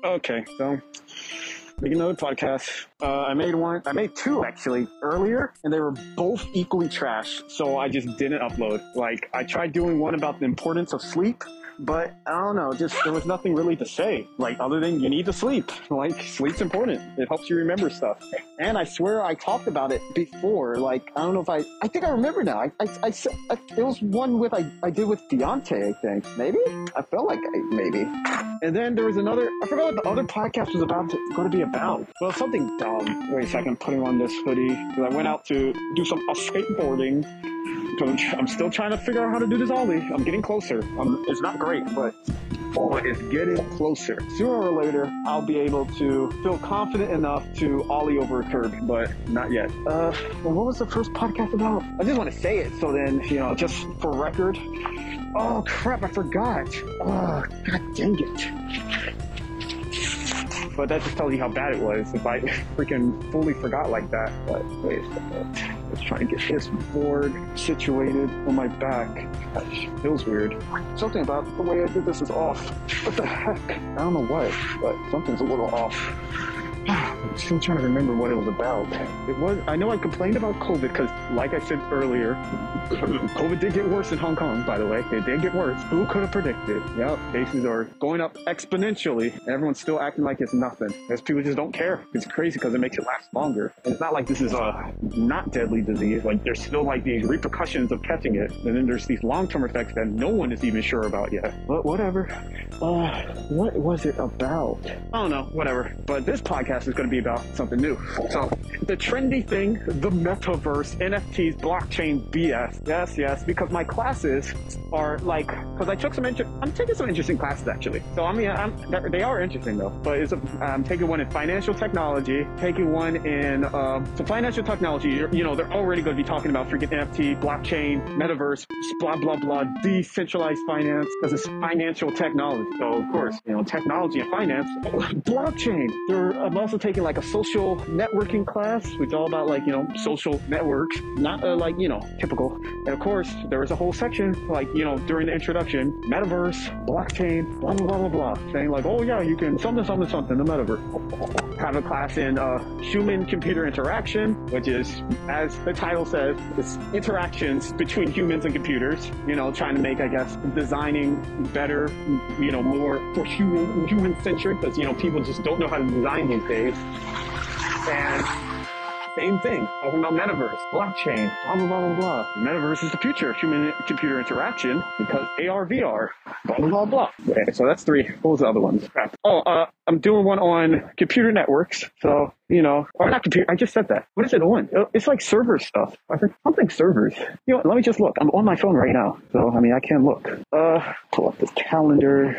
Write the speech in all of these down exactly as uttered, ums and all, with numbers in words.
Okay, so making another podcast. Uh, I made one. I made two actually earlier, and they were both equally trash. So I just didn't upload. Like I tried doing one about the importance of sleep, but I don't know. Just there was nothing really to say. Like other than you need to sleep. Like sleep's important. It helps you remember stuff. And I swear I talked about it before. Like I don't know if I. I think I remember now. I I, I, I it was one with I I did with Deontay. I think maybe. I felt like I, maybe. And then there was another, I forgot what the other podcast was about to, going to be about. Well, something dumb. Wait a second, I'm putting on this hoodie. Because I went out to do some uh, skateboarding. I'm still trying to figure out how to do this ollie. I'm getting closer. I'm, it's not great, but oh, it's getting closer. Sooner or later, I'll be able to feel confident enough to ollie over a curb, but not yet. Uh, well, what was the first podcast about? I just want to say it, so then, you know, just for record. Oh crap, I forgot. Oh, god dang it. But that just tells you how bad it was if I freaking fully forgot like that. But wait a second. Let's try and get this board situated on my back. Gosh, feels weird. Something about the way I did this is off. What the heck? I don't know what, but something's a little off. I'm still trying to remember what it was about. It was, I know I complained about COVID because, like I said earlier, COVID did get worse in Hong Kong, by the way. It did get worse. Who could have predicted? Yeah, cases are going up exponentially, and everyone's still acting like it's nothing. Because people just don't care. It's crazy because it makes it last longer. And it's not like this is a not deadly disease. Like, there's still, like, these repercussions of catching it. And then there's these long-term effects that no one is even sure about yet. But whatever. Uh, what was it about? I don't know. Whatever. But this podcast is going to be about something new. So, the trendy thing, the metaverse, N F Ts, blockchain, B S. Yes, yes, because my classes are like, because I took some, inter- I'm taking some interesting classes actually. So, I mean, I'm, they are interesting though, but it's a, I'm taking one in financial technology, taking one in, um, so financial technology, you know, they're already going to be talking about freaking N F T, blockchain, metaverse, blah, blah, blah, decentralized finance, because it's financial technology. So, of course, you know, technology and finance, blockchain. They're, I'm also taking like a social networking class, which is all about like, you know, social networks, not uh, like, you know, typical. And of course, there was a whole section like, you know, during the introduction, metaverse, blockchain, blah, blah, blah, blah, blah, saying like, oh yeah, you can something, something, something, the metaverse. Have a class in uh, human-computer interaction, which is, as the title says, it's interactions between humans and computers, you know, trying to make, I guess, designing better, you know, more for human, human-centric, because, you know, people just don't know how to design these days. And same thing, talking about metaverse, blockchain, blah, blah, blah, blah, blah. Metaverse is the future of human-computer interaction because A R, V R, blah, blah, blah, blah. Okay, so that's three. What was the other ones? Crap. Oh, uh, I'm doing one on computer networks. So, you know, or not computer, I just said that. What is it on? It's like server stuff. I think something servers. You know what, let me just look. I'm on my phone right now. So, I mean, I can look. Uh, pull up this calendar.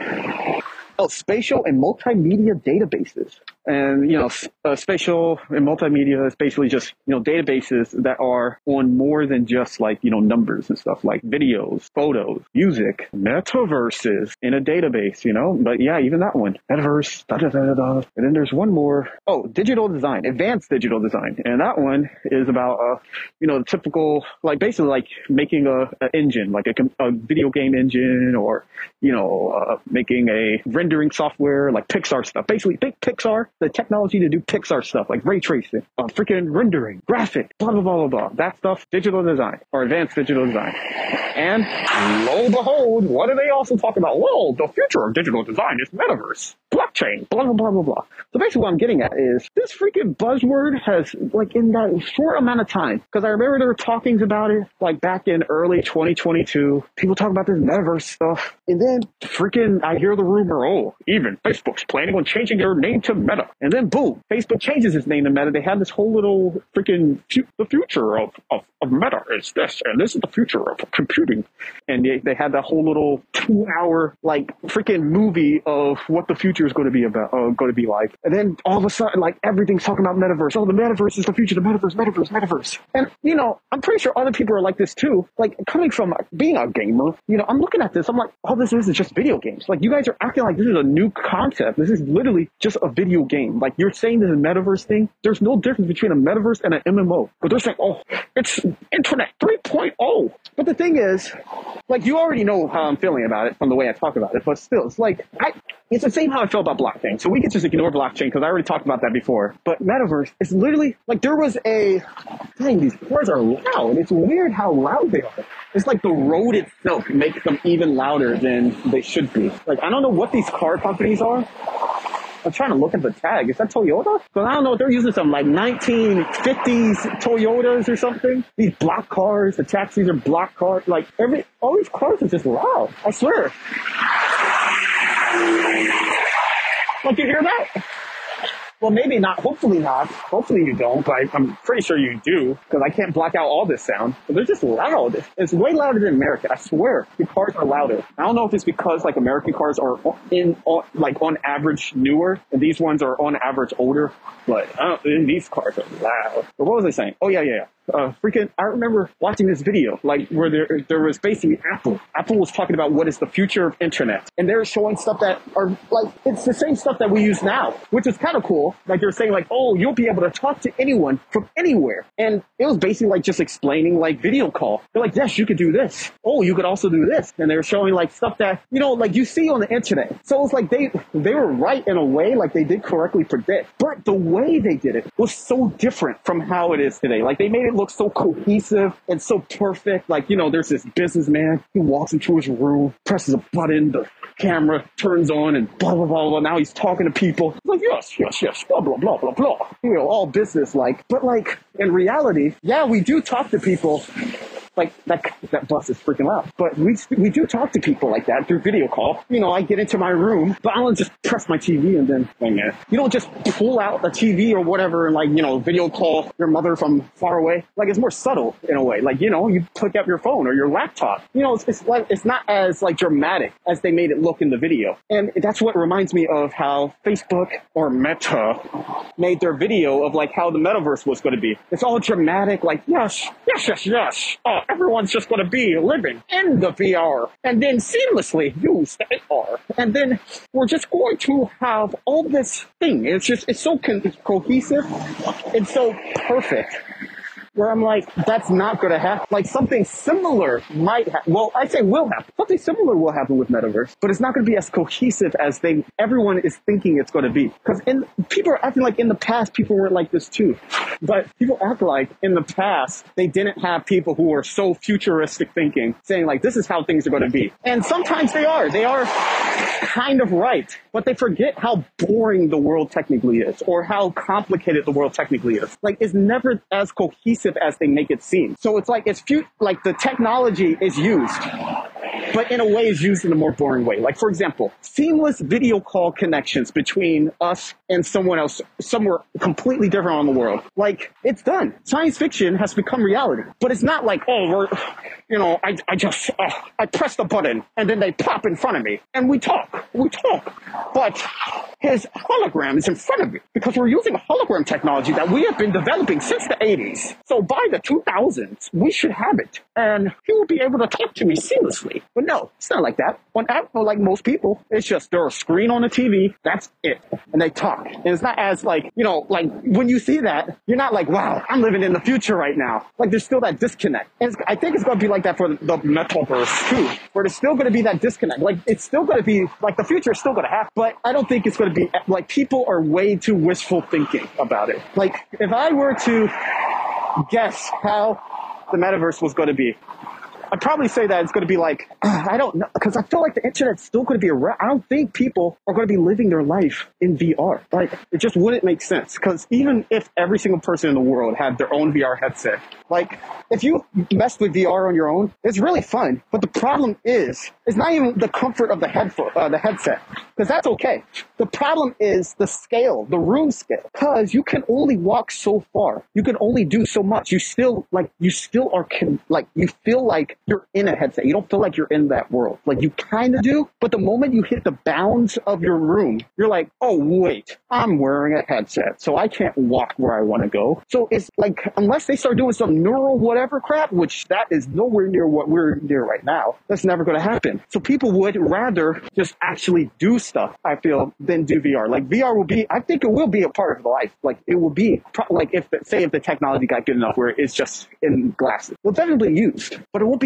Oh, spatial and multimedia databases. And, you know, uh, spatial and multimedia is basically just, you know, databases that are on more than just like, you know, numbers and stuff like videos, photos, music, metaverses in a database, you know, but yeah, even that one, metaverse, da da da da. And then there's one more. Oh, digital design, advanced digital design. And that one is about, uh, you know, the typical, like basically like making a, a engine, like a, a video game engine or, you know, uh, making a rendering software like Pixar stuff. Basically, think Pixar, the technology to do Pixar stuff like ray tracing, uh, freaking rendering, graphic, blah, blah, blah, blah, blah. That stuff, digital design or advanced digital design. And lo and behold, what do they also talk about? Well, the future of digital design is metaverse, blockchain, blah, blah, blah, blah, blah. So basically what I'm getting at is this freaking buzzword has, like in that short amount of time, because I remember there were talkings about it like back in early twenty twenty-two, people talking about this metaverse stuff. And then freaking, I hear the rumor, oh, even Facebook's planning on changing their name to Meta. And then boom, Facebook changes its name to Meta. They have this whole little freaking, fu- the future of, of, of Meta is this, and this is the future of computing. And they, they had that whole little two hour, like freaking movie of what the future is going to be about, uh, going to be like. And then all of a sudden, like everything's talking about metaverse. Oh, the metaverse is the future, the metaverse, metaverse, metaverse. And, you know, I'm pretty sure other people are like this too. Like coming from being a gamer, you know, I'm looking at this, I'm like, all this is is just video games. Like you guys are acting like this is a new concept. This is literally just a video game. Like you're saying this is a metaverse thing. There's no difference between a metaverse and an M M O. But they're saying, oh, it's internet three point oh. But the thing is, because, like, you already know how I'm feeling about it from the way I talk about it, but still, it's like, I, it's the same how I feel about blockchain. So we can just ignore blockchain because I already talked about that before. But metaverse is literally, like, there was a, dang, these cars are loud. It's weird how loud they are. It's like the road itself makes them even louder than they should be. Like, I don't know what these car companies are. I'm trying to look at the tag. Is that Toyota? Because I don't know if they're using some like nineteen fifties Toyotas or something. These block cars, the taxis are block cars. Like every, all these cars are just loud. I swear. Like, you hear that? Well, maybe not. Hopefully not. Hopefully you don't, but I'm pretty sure you do because I can't block out all this sound. But they're just loud. It's way louder than American. I swear, the cars are louder. I don't know if it's because like American cars are in on, like on average newer, and these ones are on average older. But I don't, these cars are loud. But what was I saying? Oh yeah, yeah, yeah. Uh, freaking, I remember watching this video, like, where there there was basically Apple. Apple was talking about what is the future of internet. And they're showing stuff that are, like, it's the same stuff that we use now, which is kind of cool. Like, they're saying, like, oh, you'll be able to talk to anyone from anywhere. And it was basically, like, just explaining, like, video call. They're like, yes, you could do this. Oh, you could also do this. And they were showing, like, stuff that, you know, like, you see on the internet. So it's like they, they were right in a way, like, they did correctly predict. But the way they did it was so different from how it is today. Like, they made it look so cohesive and so perfect. Like, you know, there's this businessman, he walks into his room, presses a button, the camera turns on, and blah, blah, blah, blah. Now he's talking to people. He's like, yes, yes, yes, blah, blah, blah, blah, blah. You know, all business-like. But, like, in reality, yeah, we do talk to people. Like, that that bus is freaking loud. But we we do talk to people like that through video call. You know, I get into my room, but I don't just press my T V and then, wait a minute. You don't just pull out a T V or whatever and, like, you know, video call your mother from far away. Like, it's more subtle in a way. Like, you know, you pick up your phone or your laptop. You know, it's, it's like, it's not as, like, dramatic as they made it look in the video. And that's what reminds me of how Facebook or Meta made their video of, like, how the metaverse was going to be. It's all dramatic, like, yes, yes, yes, yes. Oh, everyone's just going to be living in the V R and then seamlessly use the A R. And then we're just going to have all this thing. It's just, it's so co- cohesive. It's so perfect. Where I'm like, that's not going to happen. Like, something similar might happen. Well, I say will happen. Something similar will happen with metaverse, but it's not going to be as cohesive as they everyone is thinking it's going to be. Because in people are acting like in the past people weren't like this too. But people act like in the past they didn't have people who were so futuristic thinking, saying like, this is how things are going to be. And sometimes they are. They are kind of right, but they forget how boring the world technically is, or how complicated the world technically is. Like, it's never as cohesive as they make it seem. So it's like, it's fu- like the technology is used, but in a way is used in a more boring way. Like, for example, seamless video call connections between us and someone else, somewhere completely different on the world. Like, it's done. Science fiction has become reality, but it's not like, oh, we're, you know, I, I just, uh, I press the button and then they pop in front of me and we talk, we talk. But his hologram is in front of me because we're using hologram technology that we have been developing since the eighties. So by the two thousands, we should have it. And he will be able to talk to me seamlessly. But no, it's not like that. On Apple, like most people, it's just there's a screen on the T V, that's it. And they talk. And it's not as like, you know, like when you see that, you're not like, wow, I'm living in the future right now. Like, there's still that disconnect. And it's, I think it's going to be like that for the, the metaverse too, where there's still going to be that disconnect. Like, it's still going to be, like, the future is still going to happen. But I don't think it's going to be, like, people are way too wishful thinking about it. Like, if I were to guess how the metaverse was going to be, I'd probably say that it's going to be like, uh, I don't know, because I feel like the internet's still going to be around. I don't think people are going to be living their life in V R. Like, it just wouldn't make sense. Because even if every single person in the world had their own V R headset, like, if you mess with V R on your own, it's really fun. But the problem is, it's not even the comfort of the headphone, uh, the headset, because that's okay. The problem is the scale, the room scale, because you can only walk so far. You can only do so much. You still, like, you still are, con- like, you feel like you're in a headset. You don't feel like you're in that world. Like, you kind of do, but the moment you hit the bounds of your room, you're like, oh, wait, I'm wearing a headset, so I can't walk where I want to go. So it's like, unless they start doing some neural whatever crap, which that is nowhere near what we're near right now, that's never going to happen. So people would rather just actually do stuff, I feel, than do V R. Like, V R will be, I think it will be a part of life. Like, it will be, like, if, the, say if the technology got good enough where it's just in glasses. Well, definitely used, but it won't be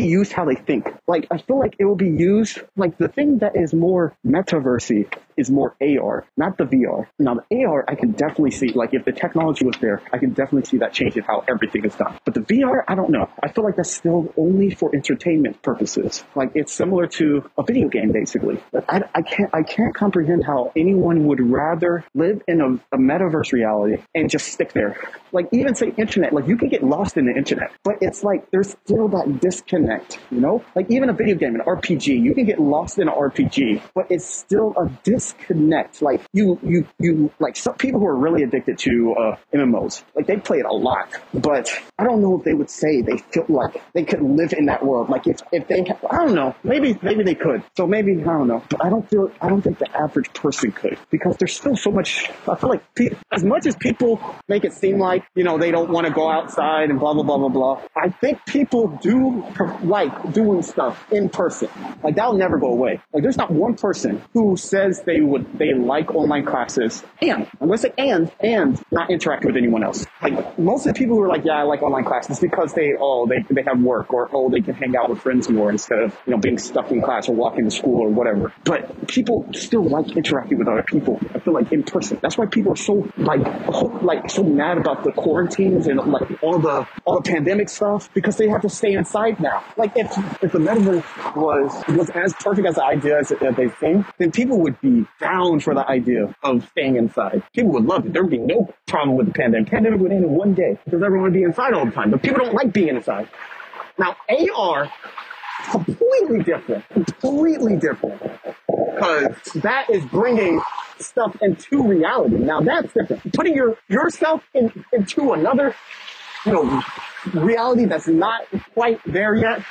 used how they think. Like, I feel like it will be used, like, the thing that is more metaversy is more A R, not the V R. Now, the A R, I can definitely see, like, if the technology was there, I can definitely see that changing how everything is done. But the V R, I don't know. I feel like that's still only for entertainment purposes. Like, it's similar to a video game, basically. But I, I can't, I can't comprehend how anyone would rather live in a, a metaverse reality and just stick there. Like, even say internet, like, you can get lost in the internet, but it's like there's still that disconnect, you know? Like, even a video game, an R P G, you can get lost in an R P G, but it's still a disconnect. Like, you, you, you, like, some people who are really addicted to uh, M M Os, like, they play it a lot, but I don't know if they would say they feel like they could live in that world. Like, if, if they, I don't know, maybe, maybe they could. So maybe, I don't know, but I don't feel, I don't think the average person could, because there's still so much, I feel like pe- as much as people make it seem like, you know, they don't want to go outside and blah, blah, blah, blah, blah, I think people do like doing stuff in person. Like, that'll never go away. Like, there's not one person who says they would, they like online classes and, I'm going to say and, and not interact with anyone else. Like, most of the people who are like, yeah, I like online classes because they, oh, they, they have work, or, oh, they can hang out with friends more instead of, you know, being stuck in class or walking to school or whatever. But people still like interacting with other people, I feel like, in person. That's why people are so, like, like so mad about the quarantines and, like, all the, all the pandemic stuff, because they have to stay inside now. Like, if, if the metaverse was, was as perfect as the idea as, as they think, then people would be down for the idea of staying inside. People would love it. There would be no problem with the pandemic. Pandemic would end in one day because everyone would be inside all the time. But people don't like being inside. Now, A R, completely different. Completely different. Because that is bringing stuff into reality. Now, that's different. Putting your yourself in, into another, you know, reality that's not quite there yet,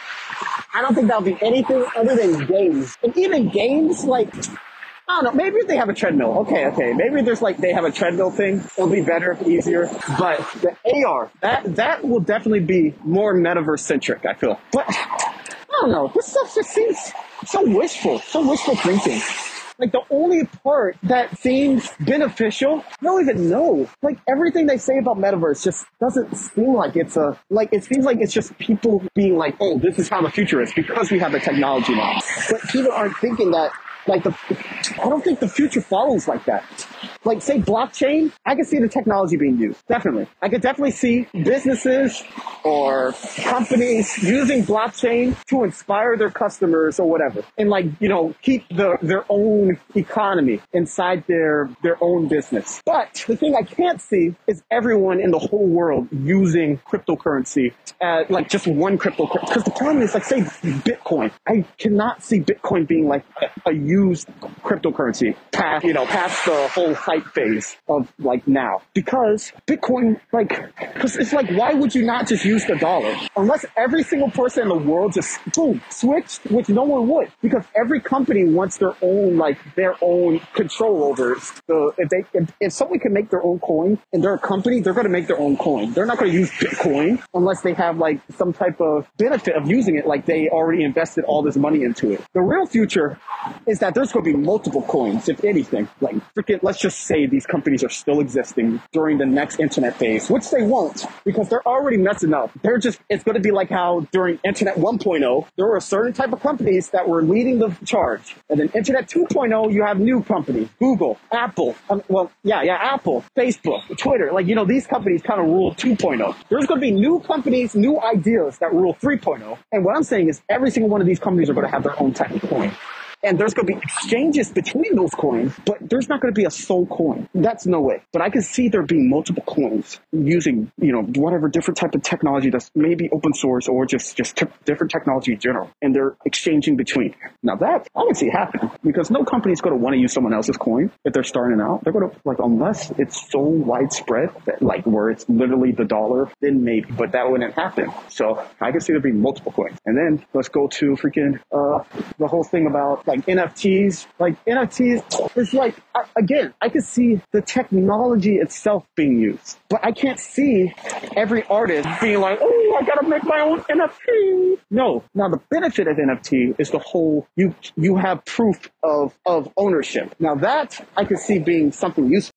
I don't think that'll be anything other than games. And even games, like, I don't know, maybe if they have a treadmill. Okay, okay. Maybe there's like, they have a treadmill thing. It'll be better, easier. But the A R, that, that will definitely be more metaverse centric, I feel. But I don't know. This stuff just seems so wishful, so wishful thinking. Like, the only part that seems beneficial, I don't even know. Like, everything they say about metaverse just doesn't seem like it's a, like, it seems like it's just people being like, oh, this is how the future is because we have the technology now. But people aren't thinking that, like, the, I don't think the future follows like that. Like, say blockchain, I can see the technology being used. Definitely. I could definitely see businesses or companies using blockchain to inspire their customers or whatever. And, like, you know, keep the, their own economy inside their, their own business. But the thing I can't see is everyone in the whole world using cryptocurrency, uh, like just one cryptocurrency. Because the problem is, like, say Bitcoin. I cannot see Bitcoin being like a, a used cryptocurrency past, you know, past the whole hype phase of, like, now. Because Bitcoin, like, because it's like, why would you not just use the dollar? Unless every single person in the world just, boom, switched, which no one would. Because every company wants their own, like, their own control over it. So if they, if, if someone can make their own coin and they're a company, they're going to make their own coin. They're not going to use Bitcoin unless they have, like, some type of benefit of using it, like they already invested all this money into it. The real future is that there's going to be multiple coins, if anything. Like, freaking, let's just say these companies are still existing during the next internet phase, which they won't, because they're already messing up. They're just, it's going to be like how during internet one point oh, there were a certain type of companies that were leading the charge. And then internet two point oh, you have new companies, Google, Apple, um, well, yeah, yeah, Apple, Facebook, Twitter. Like, you know, these companies kind of rule two point oh. There's going to be new companies, new ideas that rule three point oh. And what I'm saying is every single one of these companies are going to have their own type of coin. And there's going to be exchanges between those coins, but there's not going to be a sole coin. That's no way. But I can see there being multiple coins using, you know, whatever different type of technology that's maybe open source or just, just t- different technology in general. And they're exchanging between. Now that, I can see happening because no company is going to want to use someone else's coin if they're starting out. They're going to, like, unless it's so widespread that, like, where it's literally the dollar, then maybe, but that wouldn't happen. So I can see there being multiple coins. And then let's go to freaking, uh, the whole thing about, like, N F Ts, like N F Ts, it's like, again, I can see the technology itself being used, but I can't see every artist being like, oh, I gotta make my own N F T. No. Now, the benefit of N F T is the whole, you you have proof of, of ownership. Now, that I can see being something useful.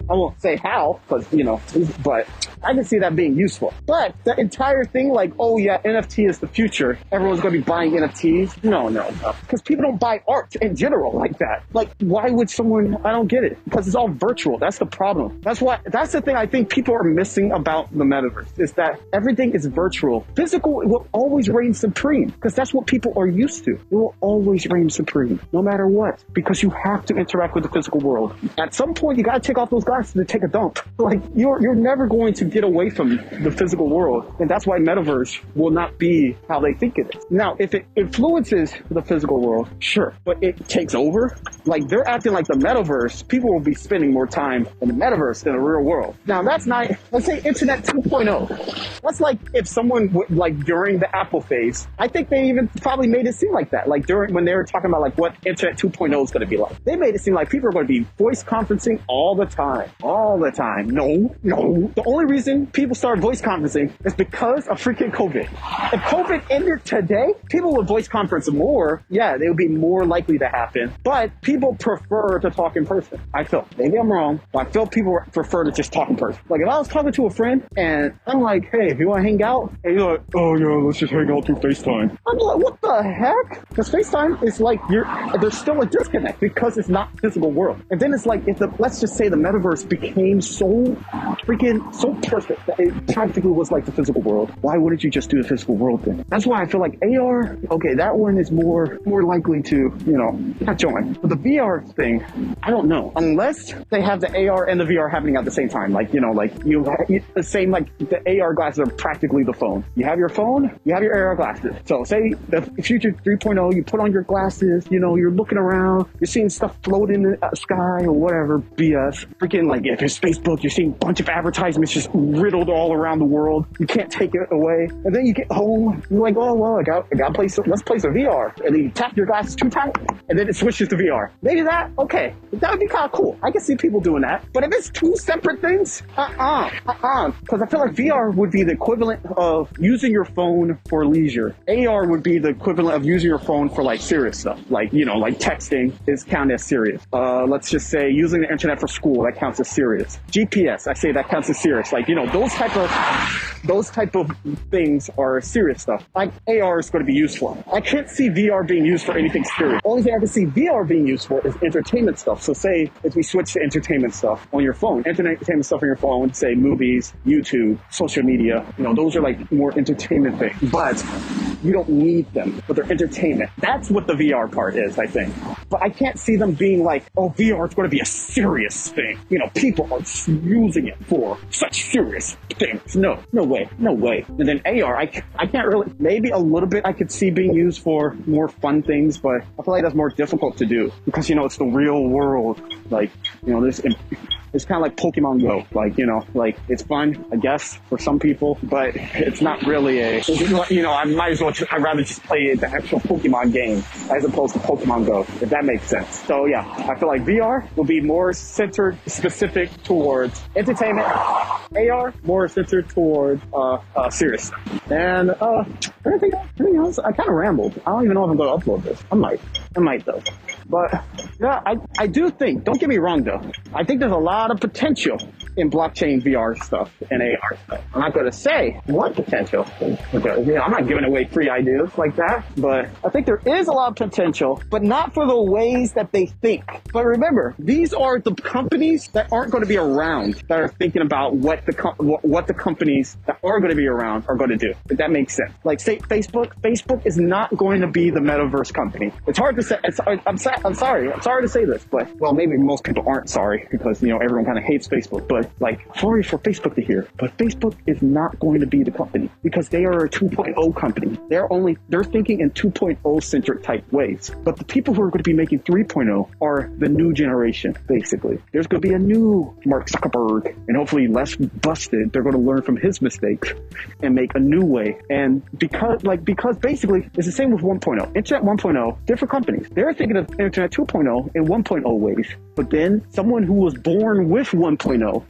I won't say how, because, you know, but I can see that being useful. But the entire thing, like, oh yeah, N F T is the future. Everyone's going to be buying N F Ts. No, no, no. Because people don't buy art in general like that. Like, why would someone, I don't get it. Because it's all virtual. That's the problem. That's why, that's the thing I think people are missing about the metaverse, is that everything is virtual. Physical will always reign supreme, because that's what people are used to. It will always reign supreme, no matter what, because you have to interact with the physical world. At some point, you got to take off those glasses to take a dump. Like, you're, you're never going to get away from the physical world. And that's why metaverse will not be how they think it is. Now, if it influences the physical world, sure, but it takes over. Like, they're acting like the metaverse, people will be spending more time in the metaverse than the real world. Now, that's not, let's say internet two point oh. That's like if someone would, like, during the Apple phase, I think they even probably made it seem like that. Like, during, when they were talking about, like, what internet two point oh is going to be like. They made it seem like people are going to be voice conferencing all the time. All the time. No, no. The only reason people started voice conferencing is because of freaking COVID. If COVID ended today, people would voice conference more. Yeah, they would be more likely to happen. But people prefer to talk in person. I feel, maybe I'm wrong, but I feel people prefer to just talk in person. Like, if I was talking to a friend and I'm like, hey, if you want to hang out, and you're like, oh yeah, let's just hang out through FaceTime. I'm like, what the heck? Because FaceTime is like, you're, there's still a disconnect because it's not physical world. And then it's like, if the, let's just say the metaverse became so freaking, so perfect that it practically was like the physical world. Why wouldn't you just do the physical world thing? That's why I feel like A R, okay, that one is more, more likely to, you know, not join. But the V R thing, I don't know. Unless they have the A R and the V R happening at the same time. Like, you know, like you have the same, like the A R glasses are practically the phone. You have your phone, you have your A R glasses. So say the future three point oh, you put on your glasses, you know, you're looking around, you're seeing stuff float in the sky or whatever, B S. Freaking, like, if it's Facebook, you're seeing a bunch of advertisements just riddled all around the world. You can't take it away. And then you get home, you're like, oh, well, I got, I got to play some, let's play some V R. And then you tap your glasses too tight, and then it switches to V R. Maybe that, okay, that would be kind of cool. I can see people doing that. But if it's two separate things, uh-uh, uh-uh. Because I feel like V R would be the equivalent of using your phone for leisure. A R would be the equivalent of using your phone for, like, serious stuff. Like, you know, like texting is counted as serious. Uh, let's just say using the internet for school, that counts as serious. G P S, I say that counts as serious. Like, you know, those type of, those type of things are serious stuff. Like, A R is going to be useful. I can't see V R being used for anything serious. Only thing I can see V R being used for is entertainment stuff. So say if we switch to entertainment stuff on your phone, entertainment stuff on your phone, say movies, YouTube, social media, you know, those are like more entertainment things. But you don't need them, but they're entertainment. That's what the V R part is, I think. But I can't see them being like, oh, V R is going to be a serious thing. You know, people are using it for such serious things. No, no way, no way. And then A R, I, I can't really, maybe a little bit I could see being used for more fun things, but I feel like that's more difficult to do because, you know, it's the real world. Like, you know, this, it's kind of like Pokemon Go. Like, you know, like it's fun, I guess, for some people, but it's not really a, you know, I might as well, just, I'd rather just play the actual Pokemon game as opposed to Pokemon Go, if that makes sense. So yeah, I feel like V R will be more centered, specific towards entertainment. A R, more centered towards uh, uh, serious stuff. And uh, anything, anything else? I kind of rambled. I don't even know if I'm going to upload this. I might. I might, though. But yeah, I, I do think, don't get me wrong though, I think there's a lot of potential in blockchain V R stuff and A R stuff. I'm not going to say what potential, because, you know, I'm not giving away free ideas like that, but I think there is a lot of potential, but not for the ways that they think. But remember, these are the companies that aren't going to be around that are thinking about what the com- what the companies that are going to be around are going to do. If that makes sense. Like say Facebook, Facebook is not going to be the metaverse company. It's hard to say. It's, I'm sorry. I'm sorry. I'm sorry to say this, but well, maybe most people aren't sorry because, you know, everyone kind of hates Facebook. But like, sorry for Facebook to hear, but Facebook is not going to be the company because they are a two point oh company. They're only they're thinking in two point oh centric type ways. But the people who are going to be making three point oh are the new generation. Basically, there's going to be a new Mark Zuckerberg, and hopefully less busted. They're going to learn from his mistakes and make a new way. And because like because basically it's the same with one point oh. Internet one point oh, different companies. They're thinking of Internet two point oh in one point oh ways. But then someone who was born with one point oh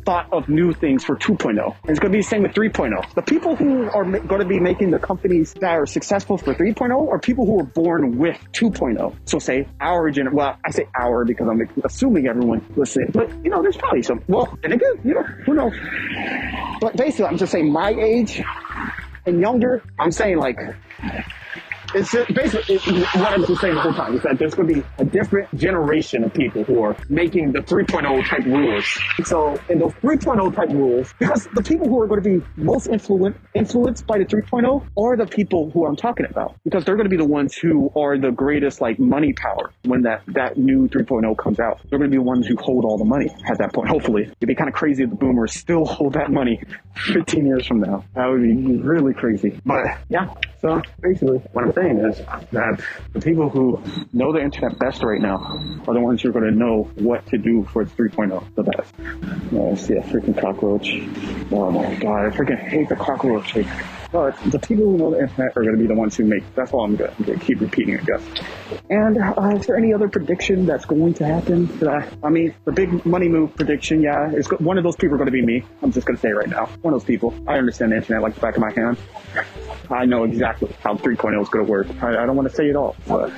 thought of new things for two point oh. And it's going to be the same with three point oh. The people who are ma- going to be making the companies that are successful for three point oh are people who were born with two point oh. So say our gener- well, I say our because I'm assuming everyone listening, but you know, there's probably some, well, and again, you know, who knows? But basically, I'm just saying my age and younger, I'm saying like, it's just basically it, what I'm just saying the whole time is that there's going to be a different generation of people who are making the three point oh type rules. So in those three point oh type rules, because the people who are going to be most influent, influenced by the three point oh are the people who I'm talking about, because they're going to be the ones who are the greatest like money power when that, that new three point oh comes out. They're going to be the ones who hold all the money at that point. Hopefully, it'd be kind of crazy if the boomers still hold that money fifteen years from now. That would be really crazy. But yeah, so basically what I'm saying is that the people who know the internet best right now are the ones who are going to know what to do for three point oh the best. Oh, I see a freaking cockroach. Oh my god, I freaking hate the cockroach. But the people who know the internet are going to be the ones who make. That's all I'm going to keep repeating, I guess. And uh, is there any other prediction that's going to happen? I, I mean, the big money move prediction, yeah, is one of those people are going to be me. I'm just going to say right now, one of those people. I understand the internet like the back of my hand. I know exactly how three point oh is going to work. I, I don't want to say it all, but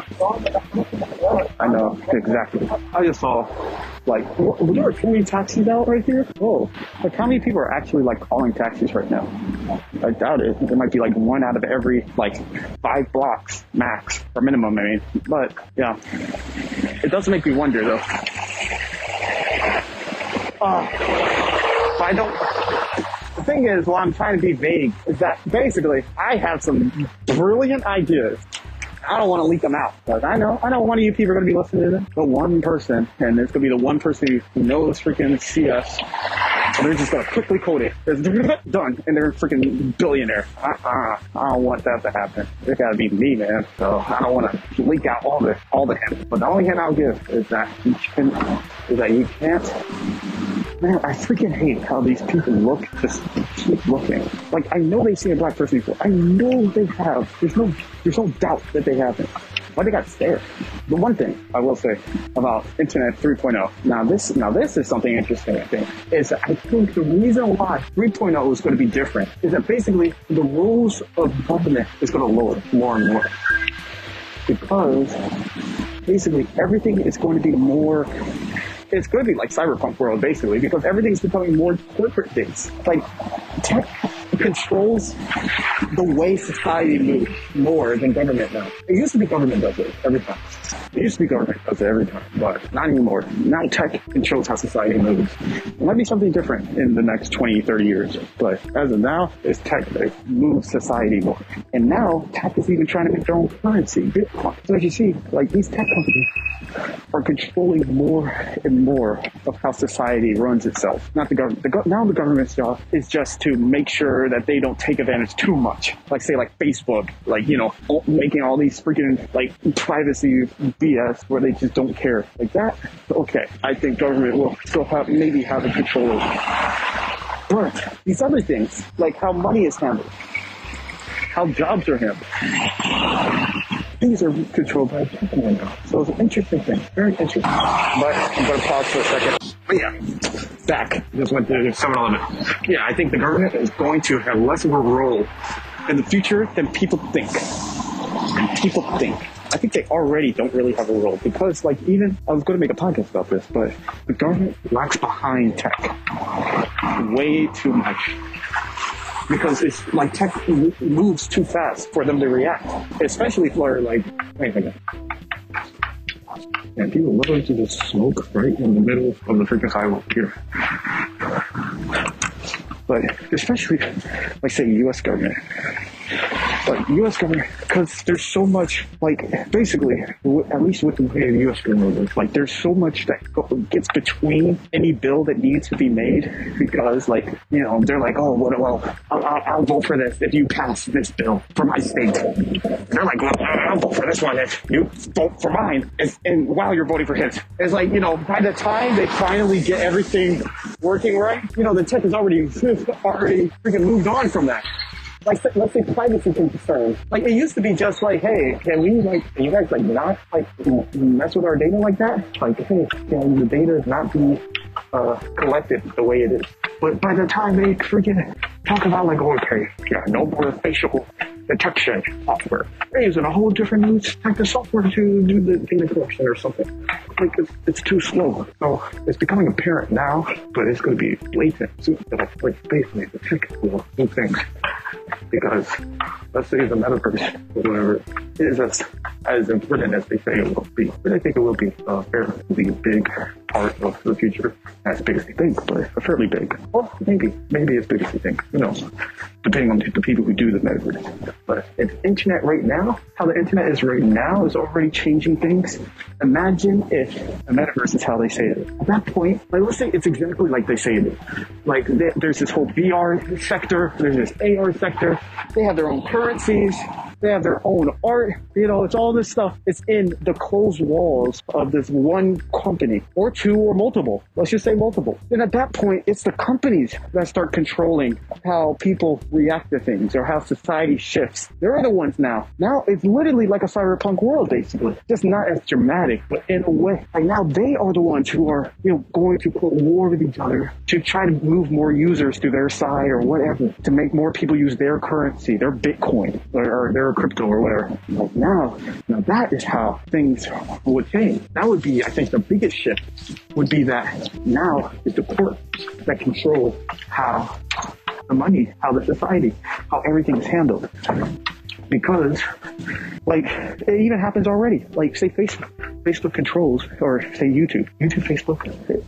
I know exactly. I just saw, like, were there twenty taxis out right here? Whoa. Like, how many people are actually, like, calling taxis right now? I doubt it. There might be, like, one out of every, like, five blocks, max, or minimum, I mean. But, yeah. It does make me wonder, though. Uh, I don't... The thing is, while I'm trying to be vague, is that basically I have some brilliant ideas. I don't want to leak them out, but I know, I know one of you people are going to be listening to them. The one person, and it's going to be the one person who knows freaking C S, and they're just going to quickly code it. It's done, and they're a freaking billionaire. Uh-uh. I don't want that to happen. It's got to be me, man. So I don't want to leak out all the all the hints. But the only hint I'll give is that you can, is that you can't. Man, I freaking hate how these people look, just keep looking. Like, I know they've seen a black person before. I know they have. There's no, there's no doubt that they haven't. Why they got stared? The one thing I will say about Internet three point oh, now this, now this is something interesting, I think, is that I think the reason why three point oh is going to be different is that basically the rules of government is going to lower more and more. Because basically everything is going to be more... It's going to be like cyberpunk world, basically, because everything's becoming more corporate based. Like, tech controls the way society moves more than government now. It used to be government does it every time. It used to be government does it every time, but not anymore. Now tech controls how society moves. It might be something different in the next twenty, thirty years, but as of now, it's tech that moves society more. And now, tech is even trying to make their own currency, Bitcoin. So as you see, like, these tech companies are controlling more and more of how society runs itself. Not the government. The go- now the government's job is just to make sure that they don't take advantage too much. Like, say, like Facebook, like, you know, making all these freaking, like, privacy B S where they just don't care. Like that, okay. I think government will still have, maybe have a control over it. But these other things, like how money is handled, how jobs are handled, these are controlled by people now. So it's an interesting thing. Very interesting. But I'm going to pause for a second. But yeah, back. Just went to seven eleven. Yeah, I think the government is going to have less of a role in the future than people think. And people think. I think they already don't really have a role because, like, even, I was going to make a podcast about this, but the government lags behind tech way too much. Because it's like tech moves too fast for them to react, especially for like, wait a minute. And people literally to just smoke right in the middle of the freaking sidewalk here. But especially, like, say, U S government. But U S government, because there's so much, like, basically, at least with the way the U S government works, like, there's so much that gets between any bill that needs to be made, because, like, you know, they're like, oh, well, well I'll, I'll, I'll vote for this if you pass this bill for my state. And they're like, well, I'll vote for this one if you vote for mine, and, and while you're voting for his. It's like, you know, by the time they finally get everything working right, you know, the tech has already, already freaking moved on from that. Like, let's say privacy concerns. Like, it used to be just like, hey, can we, like, can you guys, like, not, like, mess with our data like that? Like, hey, can the data not be uh, collected the way it is. But by the time they freaking talk about like, okay, yeah, no more facial detection software, they're using a whole different new type of software to do the data collection or something. Like it's, it's too slow. So it's becoming apparent now, but it's going to be blatant soon. Like, like basically the tech will do things. Because let's say the metaverse or whatever is as, as important as they say it will be. But I think it will be a fairly big part of the future. Not as big as they think, but fairly big. Well, maybe. Maybe as big as they think. Who knows? Depending on the people who do the metaverse. But the internet right now, how the internet is right now is already changing things. Imagine if the metaverse is how they say it. At that point, like let's say it's exactly like they say it is. Like there's this whole V R sector, there's this A R sector. They have their own currencies. They have their own art. You know, it's all this stuff. It's in the closed walls of this one company or two or multiple. Let's just say multiple. Then at that point, it's the companies that start controlling how people react to things or how society shifts. They're the ones now. Now it's literally like a cyberpunk world, basically. Just not as dramatic, but in a way. Like now they are the ones who are, you know, going to put war with each other to try to move more users to their side or whatever, to make more people use their currency, their Bitcoin or, or their crypto or whatever. Like now, now that is how things would change. That would be, I think, the biggest shift would be that now it's the court that controls how the money, how the society, how everything is handled. Because, like, it even happens already. Like, say Facebook. Facebook controls, or say YouTube. YouTube, Facebook.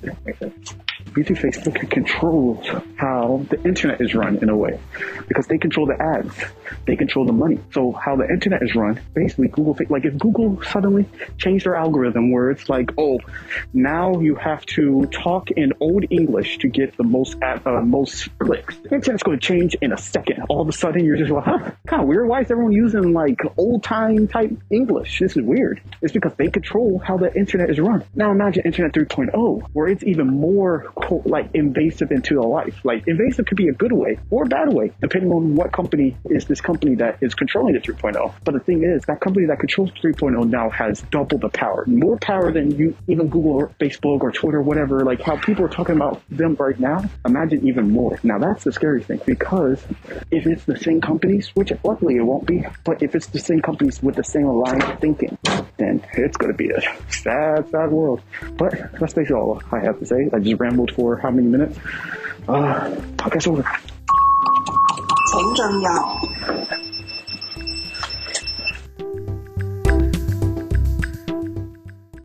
YouTube, Facebook controls how the internet is run in a way. Because they control the ads. They control the money. So how the internet is run, basically Google, like if Google suddenly changed their algorithm where it's like, oh, now you have to talk in Old English to get the most ad, uh, most clicks. The internet's going to change in a second. All of a sudden you're just like, huh, kind of weird. Why is everyone using like old time type English? This is weird. It's because they control how the internet is run. Now imagine Internet three point oh, where it's even more like invasive into a life. Like invasive could be a good way or a bad way, depending on what company is this company that is controlling the three point oh. But the thing is, that company that controls three point oh now has double the power, more power than you, even Google or Facebook or Twitter, whatever, like how people are talking about them right now. Imagine even more. Now that's the scary thing, because if it's the same companies, which luckily it won't be, but if it's the same companies with the same aligned thinking, then it's going to be a sad, sad world. But that's basically all I have to say. I just rambled for how many minutes? Uh, podcast over. 请重要